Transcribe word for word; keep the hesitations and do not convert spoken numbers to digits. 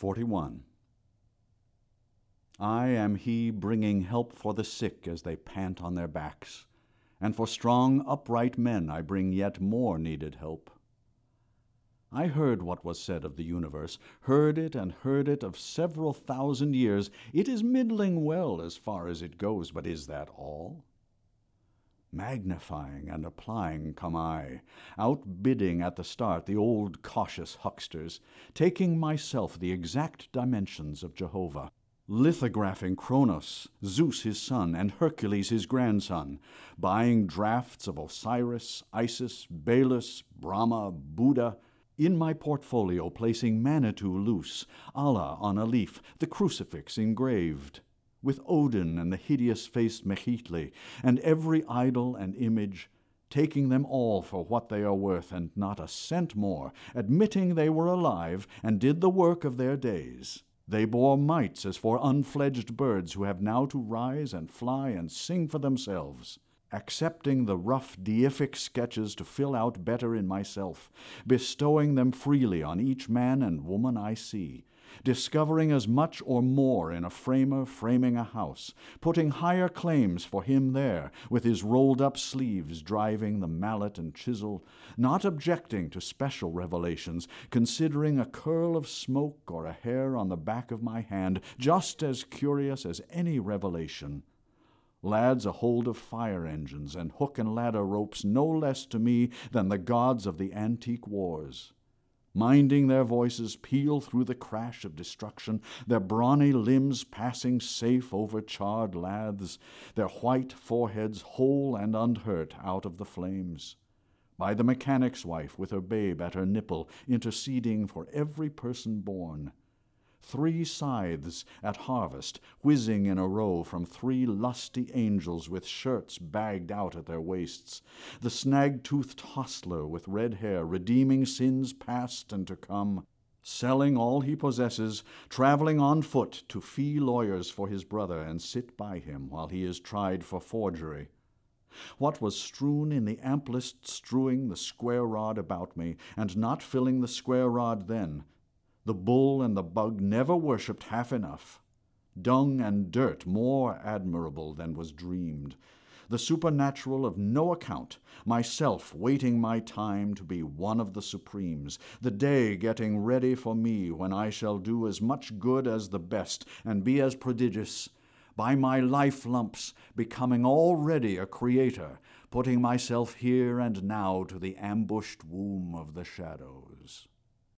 forty-one. I am he bringing help for the sick as they pant on their backs, and for strong, upright men I bring yet more needed help. I heard what was said of the universe, heard it and heard it of several thousand years. It is middling well as far as it goes, but is that all? Magnifying and applying come I, outbidding at the start the old cautious hucksters, taking myself the exact dimensions of Jehovah, lithographing Kronos, Zeus his son, and Hercules his grandson, buying drafts of Osiris, Isis, Belus, Brahma, Buddha, in my portfolio placing Manitou loose, Allah on a leaf, the crucifix engraved, with Odin and the hideous-faced Mechitli, and every idol and image, taking them all for what they are worth, and not a cent more, admitting they were alive, and did the work of their days. They bore mites as for unfledged birds who have now to rise and fly and sing for themselves, accepting the rough deific sketches to fill out better in myself, bestowing them freely on each man and woman I see, discovering as much or more in a framer framing a house, putting higher claims for him there, with his rolled-up sleeves driving the mallet and chisel, not objecting to special revelations, considering a curl of smoke or a hair on the back of my hand just as curious as any revelation. Lads a hold of fire engines and hook and ladder ropes no less to me than the gods of the antique wars. Minding their voices peal through the crash of destruction, their brawny limbs passing safe over charred laths, their white foreheads whole and unhurt out of the flames. By the mechanic's wife with her babe at her nipple, interceding for every person born. Three scythes at harvest, whizzing in a row from three lusty angels with shirts bagged out at their waists, the snag-toothed hostler with red hair, redeeming sins past and to come, selling all he possesses, traveling on foot to fee lawyers for his brother and sit by him while he is tried for forgery. What was strewn in the amplest strewing the square rod about me, and not filling the square rod then, the bull and the bug never worshipped half enough. Dung and dirt more admirable than was dreamed. The supernatural of no account, myself waiting my time to be one of the supremes, the day getting ready for me when I shall do as much good as the best and be as prodigious, by my life lumps becoming already a creator, putting myself here and now to the ambushed womb of the shadows.